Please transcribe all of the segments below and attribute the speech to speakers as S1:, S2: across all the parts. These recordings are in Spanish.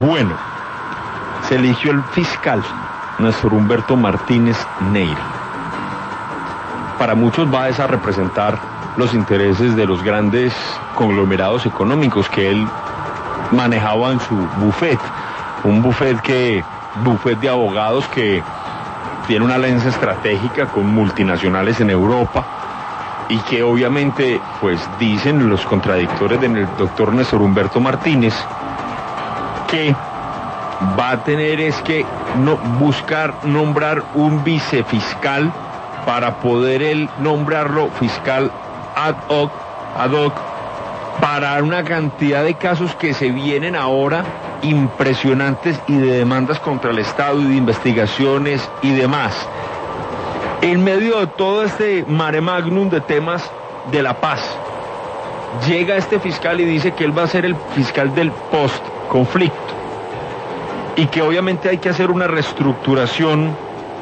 S1: Bueno, se eligió el fiscal, Néstor Humberto Martínez Neira. Para muchos va a representar los intereses de los grandes conglomerados económicos que él manejaba en su buffet. Un buffet de abogados que tiene una alianza estratégica con multinacionales en Europa y que obviamente, pues dicen los contradictores del doctor Néstor Humberto Martínez, que va a tener que buscar nombrar un vicefiscal para poder él nombrarlo fiscal ad hoc para una cantidad de casos que se vienen ahora impresionantes y de demandas contra el Estado y de investigaciones y demás. En medio de todo este mare magnum de temas de la paz, llega este fiscal y dice que él va a ser el fiscal del post-conflicto y que obviamente hay que hacer una reestructuración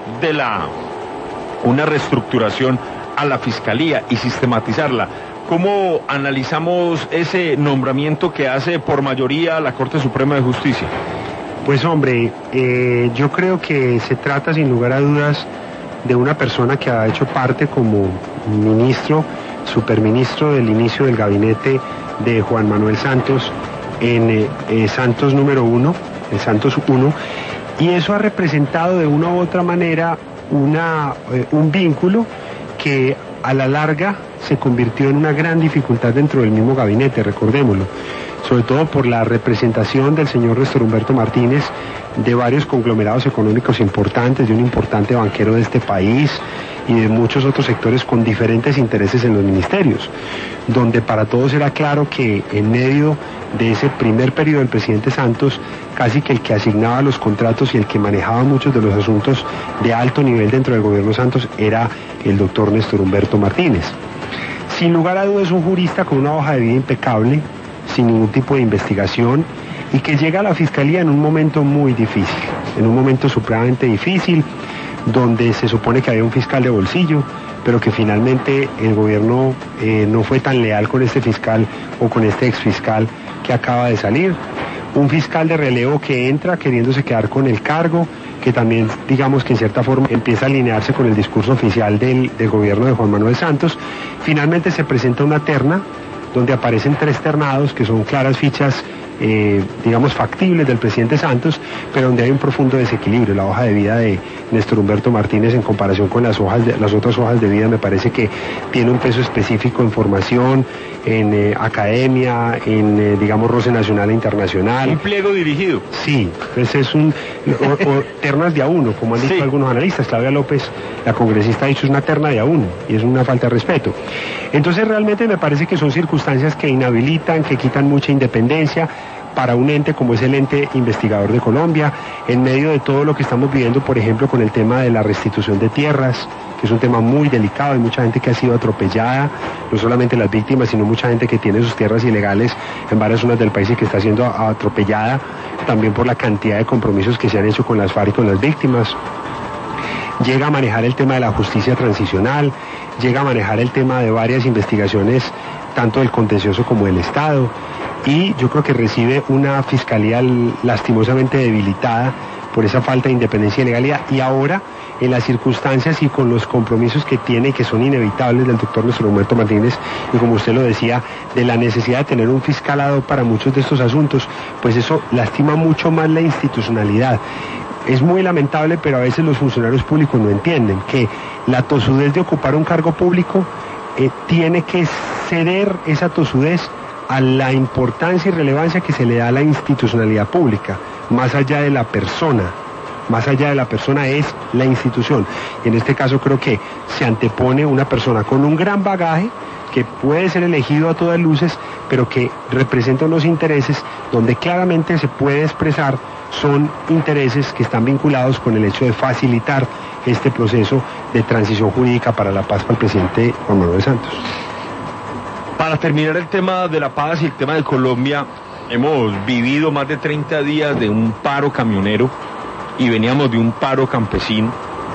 S1: a la fiscalía y sistematizarla. ¿Cómo analizamos ese nombramiento que hace por mayoría la Corte Suprema de Justicia?
S2: Pues hombre, yo creo que se trata sin lugar a dudas de una persona que ha hecho parte como ministro, superministro del inicio del gabinete de Juan Manuel Santos en Santos número 1, el Santos 1, y eso ha representado de una u otra manera un vínculo que a la larga se convirtió en una gran dificultad dentro del mismo gabinete, recordémoslo, sobre todo por la representación del señor Néstor Humberto Martínez de varios conglomerados económicos importantes, de un importante banquero de este país y de muchos otros sectores con diferentes intereses en los ministerios, donde para todos era claro que en medio de ese primer periodo del presidente Santos, casi que el que asignaba los contratos y el que manejaba muchos de los asuntos de alto nivel dentro del gobierno Santos era el doctor Néstor Humberto Martínez. Sin lugar a dudas, un jurista con una hoja de vida impecable, sin ningún tipo de investigación, y que llega a la fiscalía en un momento muy difícil, en un momento supremamente difícil, donde se supone que había un fiscal de bolsillo, pero que finalmente el gobierno no fue tan leal con este fiscal o con este exfiscal que acaba de salir. Un fiscal de relevo que entra queriéndose quedar con el cargo, que también digamos que en cierta forma empieza a alinearse con el discurso oficial del gobierno de Juan Manuel Santos. Finalmente se presenta una terna donde aparecen 3 ternados que son claras fichas digamos factibles del presidente Santos, pero donde hay un profundo desequilibrio. La hoja de vida de Néstor Humberto Martínez en comparación con las otras hojas de vida me parece que tiene un peso específico en formación, en academia, en digamos roce nacional e internacional.
S1: Un pliego dirigido.
S2: Sí, pues es o ternas de a uno, como han dicho algunos analistas. Claudia López, la congresista, ha dicho es una terna de a uno y es una falta de respeto. Entonces realmente me parece que son circunstancias que inhabilitan, que quitan mucha independencia para un ente como es el ente investigador de Colombia, en medio de todo lo que estamos viviendo, por ejemplo, con el tema de la restitución de tierras, que es un tema muy delicado. Hay mucha gente que ha sido atropellada, no solamente las víctimas, sino mucha gente que tiene sus tierras ilegales en varias zonas del país y que está siendo atropellada, también por la cantidad de compromisos que se han hecho con las FARC y con las víctimas. Llega a manejar el tema de la justicia transicional, llega a manejar el tema de varias investigaciones, tanto del contencioso como del Estado, y yo creo que recibe una fiscalía lastimosamente debilitada por esa falta de independencia y legalidad, y ahora en las circunstancias y con los compromisos que tiene y que son inevitables del doctor Néstor Humberto Martínez, y como usted lo decía, de la necesidad de tener un fiscalado para muchos de estos asuntos, pues eso lastima mucho más la institucionalidad. Es muy lamentable, pero a veces los funcionarios públicos no entienden que la tosudez de ocupar un cargo público tiene que ceder esa tosudez a la importancia y relevancia que se le da a la institucionalidad pública, más allá de la persona. Más allá de la persona es la institución. Y en este caso creo que se antepone una persona con un gran bagaje, que puede ser elegido a todas luces, pero que representa unos intereses donde claramente se puede expresar son intereses que están vinculados con el hecho de facilitar este proceso de transición jurídica para la paz para el presidente Juan Manuel Santos.
S1: Para terminar el tema de la paz y el tema de Colombia, hemos vivido más de 30 días de un paro camionero y veníamos de un paro campesino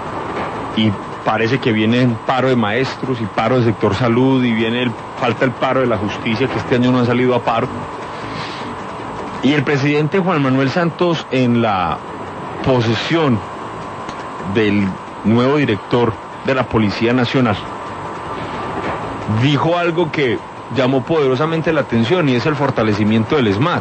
S1: y parece que viene el paro de maestros y paro del sector salud y falta el paro de la justicia, que este año no ha salido a paro. Y el presidente Juan Manuel Santos, en la posesión del nuevo director de la Policía Nacional, dijo algo que llamó poderosamente la atención, y es el fortalecimiento del SMAT.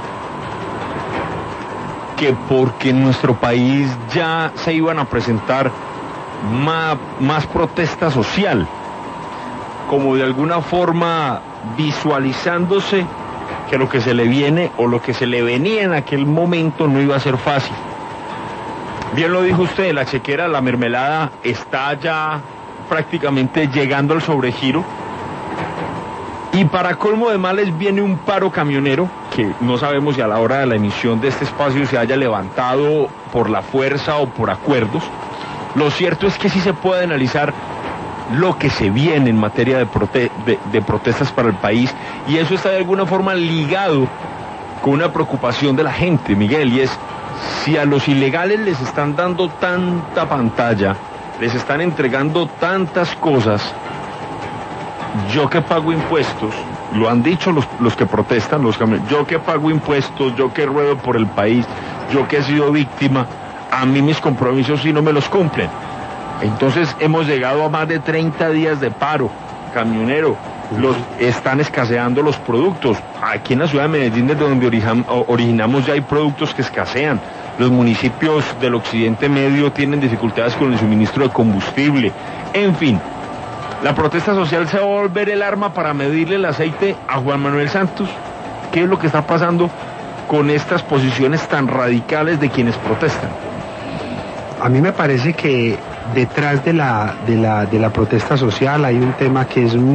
S1: Que porque en nuestro país ya se iban a presentar más protesta social, como de alguna forma visualizándose que lo que se le viene o lo que se le venía en aquel momento no iba a ser fácil. Bien lo dijo usted, la chequera, la mermelada está ya prácticamente llegando al sobregiro. Y para colmo de males viene un paro camionero, que no sabemos si a la hora de la emisión de este espacio se haya levantado por la fuerza o por acuerdos. Lo cierto es que sí se puede analizar lo que se viene en materia de protestas para el país, y eso está de alguna forma ligado con una preocupación de la gente, Miguel, y es si a los ilegales les están dando tanta pantalla, les están entregando tantas cosas. Yo que pago impuestos, lo han dicho los que protestan, yo que pago impuestos, yo que ruedo por el país, yo que he sido víctima, a mí mis compromisos sí no me los cumplen. Entonces hemos llegado a más de 30 días de paro camionero, están escaseando los productos. Aquí en la ciudad de Medellín, desde donde originamos, ya hay productos que escasean. Los municipios del occidente medio tienen dificultades con el suministro de combustible. En fin, la protesta social se va a volver el arma para medirle el aceite a Juan Manuel Santos. ¿Qué es lo que está pasando con estas posiciones tan radicales de quienes protestan?
S2: A mí me parece que detrás de la protesta social hay un tema que es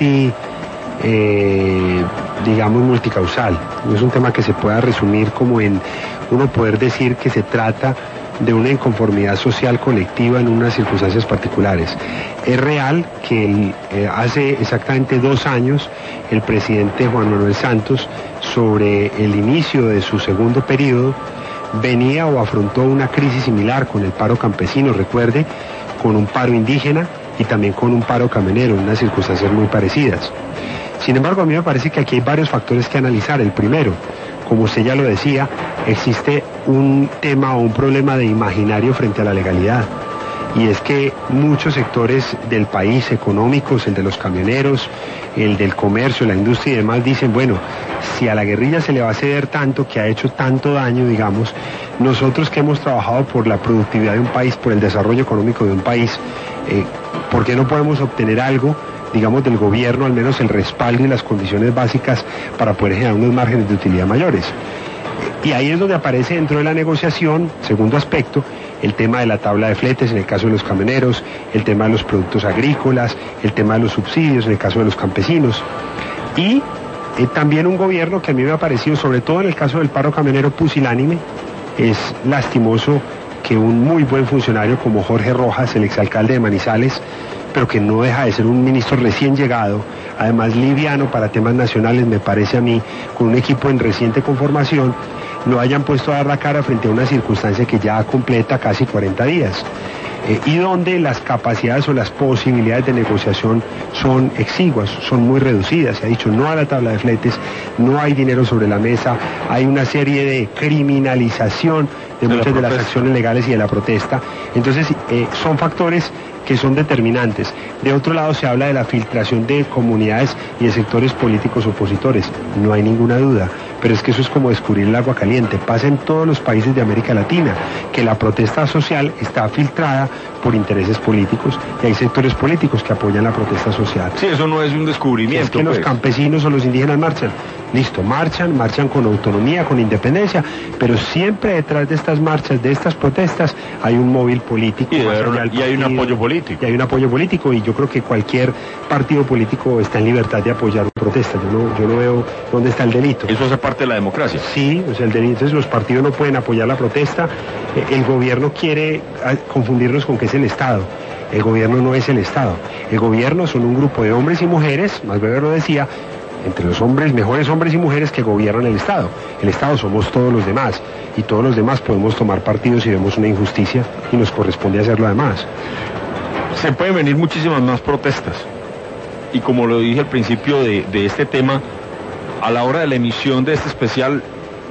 S2: multicausal. No es un tema que se pueda resumir como en uno poder decir que se trata de una inconformidad social colectiva en unas circunstancias particulares. Es real que hace exactamente 2 años el presidente Juan Manuel Santos, sobre el inicio de su segundo periodo, venía o afrontó una crisis similar con el paro campesino, recuerde, con un paro indígena y también con un paro camionero, en unas circunstancias muy parecidas. Sin embargo, a mí me parece que aquí hay varios factores que analizar. El primero, como usted ya lo decía, existe un tema o un problema de imaginario frente a la legalidad. Y es que muchos sectores del país, económicos, el de los camioneros, el del comercio, la industria y demás, dicen, bueno, si a la guerrilla se le va a ceder tanto, que ha hecho tanto daño, digamos, nosotros que hemos trabajado por la productividad de un país, por el desarrollo económico de un país, ¿por qué no podemos obtener algo, digamos, del gobierno, al menos el respaldo y las condiciones básicas para poder generar unos márgenes de utilidad mayores? Y ahí es donde aparece dentro de la negociación, segundo aspecto, el tema de la tabla de fletes en el caso de los camioneros, el tema de los productos agrícolas, el tema de los subsidios en el caso de los campesinos. Y también un gobierno que a mí me ha parecido, sobre todo en el caso del paro camionero, pusilánime. Es lastimoso que un muy buen funcionario como Jorge Rojas, el exalcalde de Manizales, pero que no deja de ser un ministro recién llegado, además liviano para temas nacionales, me parece a mí, con un equipo en reciente conformación, lo hayan puesto a dar la cara frente a una circunstancia que ya completa casi 40 días. Y donde las capacidades o las posibilidades de negociación son exiguas, son muy reducidas. Se ha dicho no a la tabla de fletes, no hay dinero sobre la mesa, hay una serie de criminalización de muchas de las acciones legales y de la protesta. Entonces, son factores que son determinantes. De otro lado, se habla de la filtración de comunidades y de sectores políticos opositores. No hay ninguna duda, pero es que eso es como descubrir el agua caliente. Pasa en todos los países de América Latina, que la protesta social está filtrada por intereses políticos y hay sectores políticos que apoyan la protesta social.
S1: Sí, eso no es un descubrimiento.
S2: Es que los campesinos o los indígenas marchan. Listo, marchan con autonomía, con independencia, pero siempre detrás de estas marchas, de estas protestas, hay un móvil político.
S1: Y hay un apoyo político.
S2: Y hay un apoyo político, y yo creo que cualquier partido político está en libertad de apoyar una protesta. Yo no veo dónde está el delito.
S1: Eso hace parte de la democracia.
S2: Sí, o sea, el delito. Entonces los partidos no pueden apoyar la protesta. El gobierno quiere confundirnos con que es el Estado. El gobierno no es el Estado. El gobierno son un grupo de hombres y mujeres, Max Weber lo decía, entre los hombres, mejores hombres y mujeres que gobiernan el Estado. El Estado somos todos los demás, y todos los demás podemos tomar partidos si vemos una injusticia y nos corresponde hacerlo además.
S1: Se pueden venir muchísimas más protestas, y como lo dije al principio de este tema, a la hora de la emisión de este especial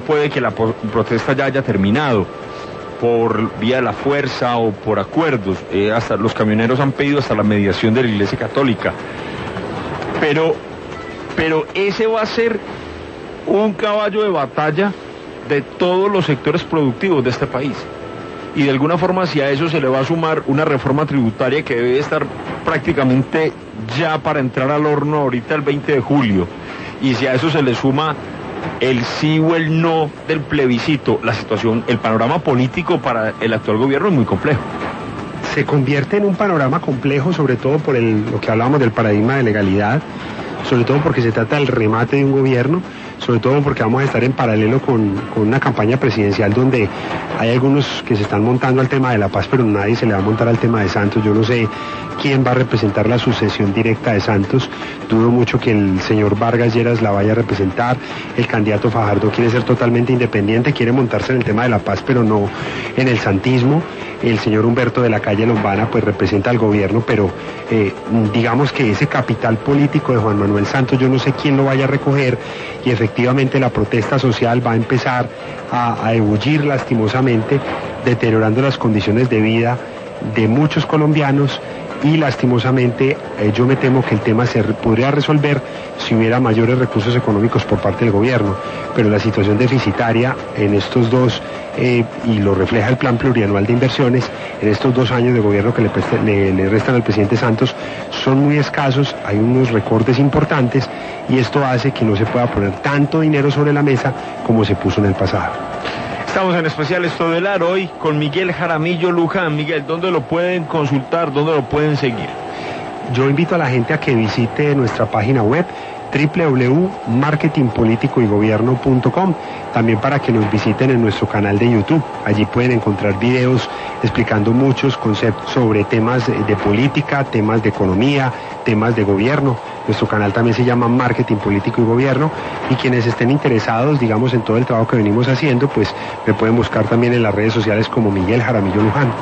S1: puede que la protesta ya haya terminado por vía de la fuerza o por acuerdos. Hasta los camioneros han pedido hasta la mediación de la Iglesia Católica. Pero ese va a ser un caballo de batalla de todos los sectores productivos de este país. Y de alguna forma, si a eso se le va a sumar una reforma tributaria que debe estar prácticamente ya para entrar al horno ahorita el 20 de julio, y si a eso se le suma el sí o el no del plebiscito, la situación, el panorama político para el actual gobierno es muy complejo.
S2: Se convierte en un panorama complejo, sobre todo por lo que hablábamos del paradigma de legalidad, sobre todo porque se trata del remate de un gobierno, sobre todo porque vamos a estar en paralelo con una campaña presidencial donde hay algunos que se están montando al tema de la paz, pero nadie se le va a montar al tema de Santos. Yo no sé quién va a representar la sucesión directa de Santos, dudo mucho que el señor Vargas Lleras la vaya a representar, el candidato Fajardo quiere ser totalmente independiente, quiere montarse en el tema de la paz, pero no en el santismo. El señor Humberto de la Calle Lombana pues representa al gobierno, pero digamos que ese capital político de Juan Manuel Santos yo no sé quién lo vaya a recoger, y efectivamente la protesta social va a empezar a ebullir lastimosamente, deteriorando las condiciones de vida de muchos colombianos, y lastimosamente yo me temo que el tema se podría resolver si hubiera mayores recursos económicos por parte del gobierno, pero la situación deficitaria en estos dos, y lo refleja el plan plurianual de inversiones, en estos 2 años de gobierno que le restan al presidente Santos, son muy escasos, hay unos recortes importantes, y esto hace que no se pueda poner tanto dinero sobre la mesa como se puso en el pasado.
S1: Estamos en Especial Estelar hoy con Miguel Jaramillo Luján. Miguel, ¿dónde lo pueden consultar? ¿Dónde lo pueden seguir?
S2: Yo invito a la gente a que visite nuestra página web www.marketingpoliticoygobierno.com, también para que nos visiten en nuestro canal de YouTube. Allí pueden encontrar videos explicando muchos conceptos sobre temas de política, temas de economía, temas de gobierno. Nuestro canal también se llama Marketing Político y Gobierno, y quienes estén interesados, digamos, en todo el trabajo que venimos haciendo, pues me pueden buscar también en las redes sociales como Miguel Jaramillo Luján.